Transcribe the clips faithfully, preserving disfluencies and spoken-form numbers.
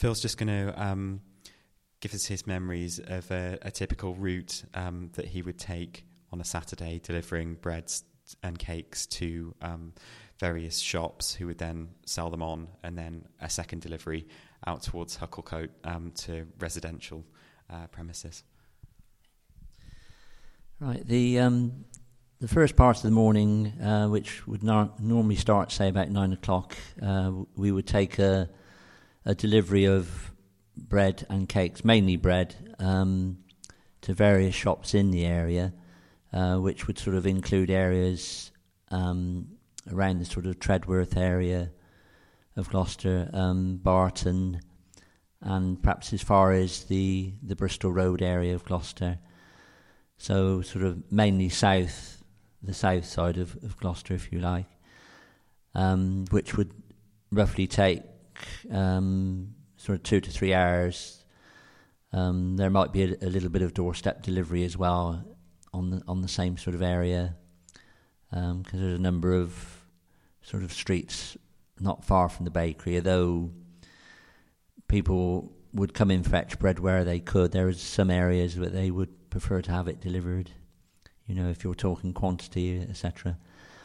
Phil's just going to um, give us his memories of a, a typical route um, that he would take on a Saturday, delivering breads and cakes to um, various shops who would then sell them on, and then a second delivery out towards Hucklecote um, to residential uh, premises. Right. The um, the first part of the morning, uh, which would nor- normally start, say, about nine o'clock, uh, we would take a, a delivery of bread and cakes, mainly bread, um, to various shops in the area, uh, which would sort of include areas um, around the sort of Tredworth area of Gloucester, um, Barton, and perhaps as far as the, the Bristol Road area of Gloucester. So sort of mainly south, the south side of, of Gloucester, if you like, um, which would roughly take um, sort of two to three hours. Um, there might be a, a little bit of doorstep delivery as well on the on the same sort of area, because um, there's a number of sort of streets not far from the bakery, although people would come in, fetch bread where they could. There is some areas where they would prefer to have it delivered, you know, if you're talking quantity, et cetera.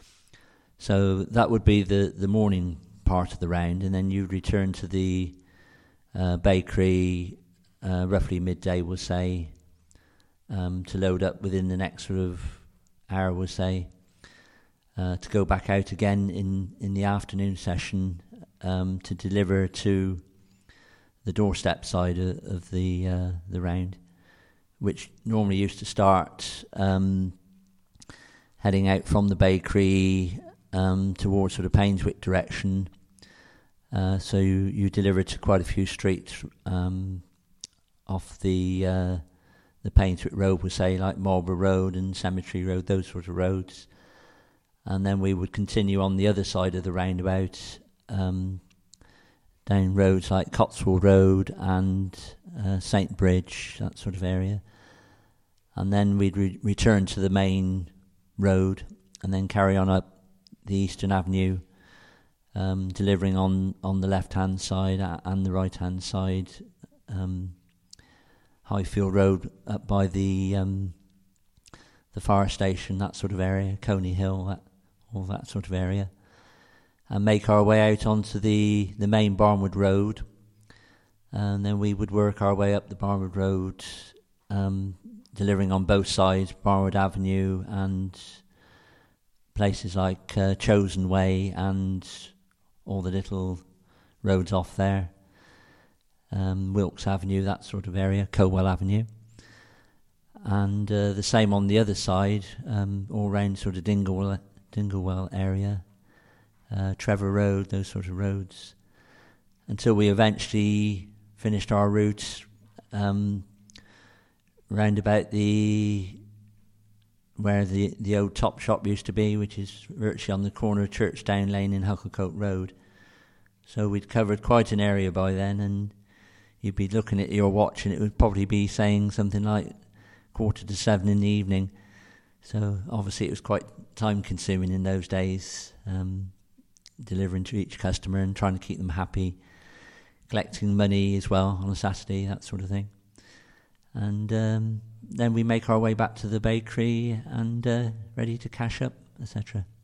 So that would be the, the morning part of the round, and then you'd return to the uh, bakery uh, roughly midday, we'll say, um, to load up within the next sort of hour, we'll say, uh, to go back out again in, in the afternoon session um, to deliver to the doorstep side of, of the uh, the round, which normally used to start um, heading out from the bakery um, towards sort of Painswick direction. Uh, so you, you deliver to quite a few streets um, off the uh, the Painswick Road, we'll say, like Marlborough Road and Cemetery Road, those sort of roads. And then we would continue on the other side of the roundabout, um, down roads like Cotswold Road and uh, Saint Bridge, that sort of area. And then we'd re- return to the main road and then carry on up the Eastern Avenue, um, delivering on, on the left-hand side and the right-hand side, um, Highfield Road up by the um, the fire station, that sort of area, Coney Hill, that, all that sort of area. And make our way out onto the, the main Barnwood Road. And then we would work our way up the Barnwood Road, um, delivering on both sides, Barnwood Avenue and places like uh, Chosen Way and all the little roads off there. Um, Wilkes Avenue, that sort of area, Colwell Avenue. And uh, the same on the other side, um, all round sort of Dinglewell, Dinglewell area. Uh, Trevor Road, those sort of roads, until we eventually finished our route um, round about the where the, the old Top Shop used to be, which is virtually on the corner of Churchdown Lane and Hucklecote Road. So we'd covered quite an area by then, and you'd be looking at your watch and it would probably be saying something like quarter to seven in the evening. So obviously it was quite time consuming in those days, um, delivering to each customer and trying to keep them happy, collecting money as well on a Saturday, that sort of thing. And um, then we make our way back to the bakery and uh, ready to cash up, et cetera.